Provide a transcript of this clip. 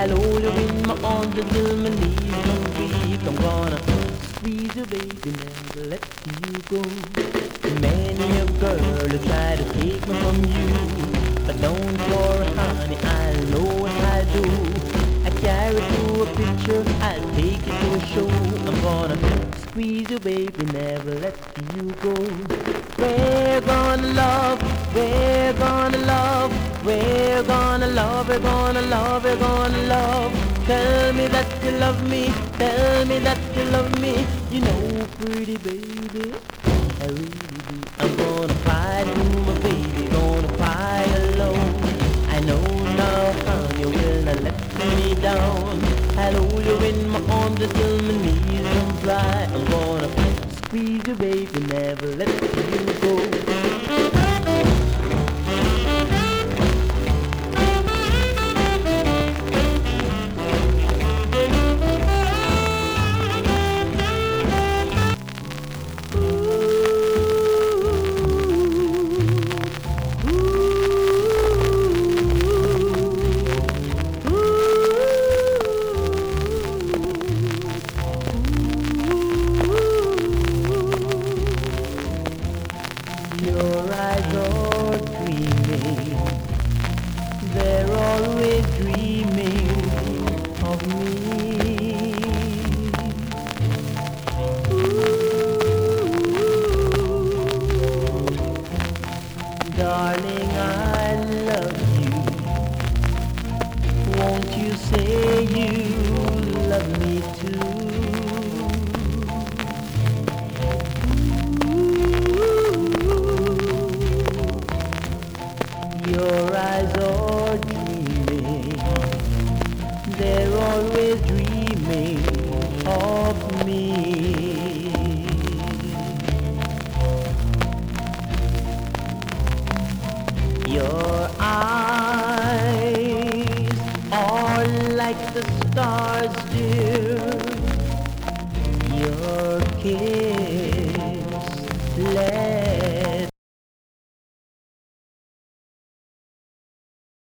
I'll hold you in my arms until my knees don't weak. I'm gonna squeeze you, baby, never let you go. Many a girl who try to take me from you, but don't worry, honey, I know what I do. I carry to a picture, I'll take it to a show. I'm gonna squeeze you, baby, never let you go. We're gonna love, we're gonna love, we're gonna love, we're gonna love, we're gonna love. Tell me that you love me, tell me that you love me. You know, pretty baby, I really do. I'm gonna cry to my baby, gonna cry alone. I know now, honey, you will not let me down. I'll hold you in my arms until my knees don't dry. I'm gonna squeeze you, baby, never let you go. Your eyes are dreaming, they're always dreaming of me. Ooh, darling, I love you. Won't you say you love me too? Your eyes are dreaming, they're always dreaming of me. Your eyes are like the stars, dear. Your kiss